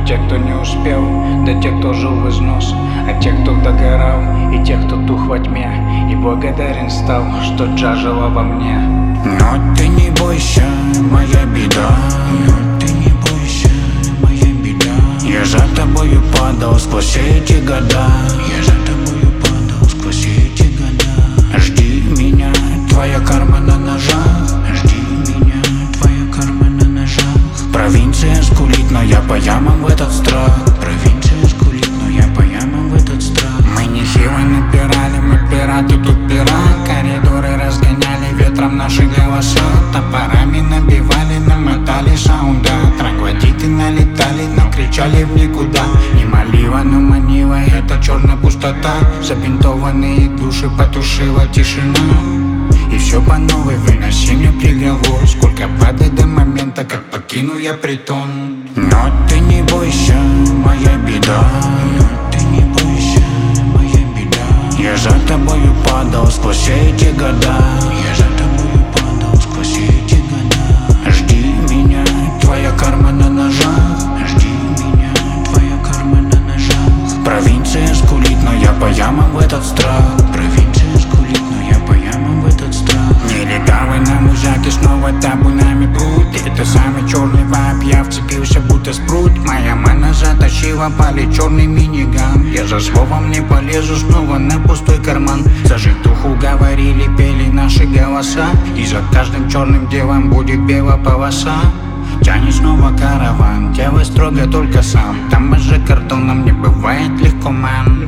те, кто не успел, да те, кто жил в износ, а те, кто догорал, и те, кто тух во тьме, и благодарен стал, что Джа жила во мне. Но ты не бойся, моя беда. Но ты не бойся, моя беда. Я за тобою падал сквозь эти года. Я за тобою падал сквозь эти года. Жди меня, твоя карма на ножах. Жди меня, твоя карма на ножах. Провинция скулит, но я по ямам в этот страх. Провинция скулит, но я по ямам в этот страх. Мы не хило напирали, мы пираты, тут пират. Коридоры разгоняли ветром наши голоса. Топорами набивали, намотали саунда. Троглодиты налетали, но кричали в никуда. Не молила, но манила эта черная пустота. Забинтованные души потушила тишина. И все по новой, выноси мне приговор. Сколько падает до момента, как покину я притон. Но ты не бойся, моя беда. Но ты не бойся, моя беда. Я за тобою падал сквозь эти года. Я за тобою падал сквозь эти года. Жди меня, твоя карма на ножах. Жди меня, твоя карма на ножах. Провинция скулит, но я по ямам в этот страх. Провинция скулит, но я по ямам в этот страх. Нелегалы на музяке снова табунами прут. Это самый черный вайб, я вцепился будто спрут. Моя мана затащила пали черный миниган. Я за словом не полезу снова на пустой карман. За житуху говорили, пели наши голоса. И за каждым черным делом будет белая полоса. Тянет снова караван, делай строго только сам. Там же картоном не бывает легко, ман.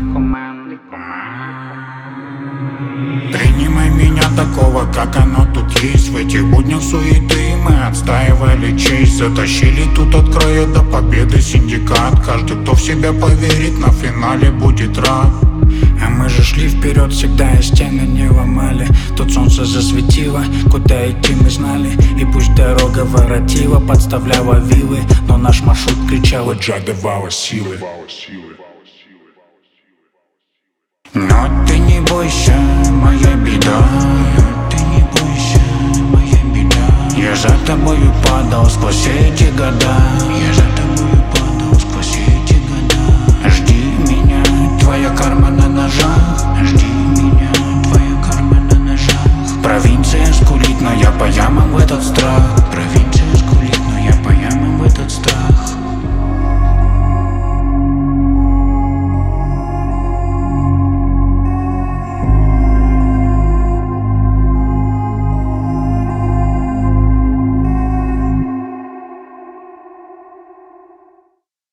Принимай меня такого, как оно тут есть. В этих буднях суеты мы отстаивали честь. Затащили тут от края до победы синдикат. Каждый, кто в себя поверит, на финале будет рад. А мы же шли вперед всегда, и стены не ломали. Тут солнце засветило, куда идти мы знали. И пусть дорога воротила, подставляла вилы, но наш маршрут кричал, и Джа давала силы. Но ты не бойся, моя беда. Но ты не бойся, моя беда. Я за тобою падал сквозь эти года. Я за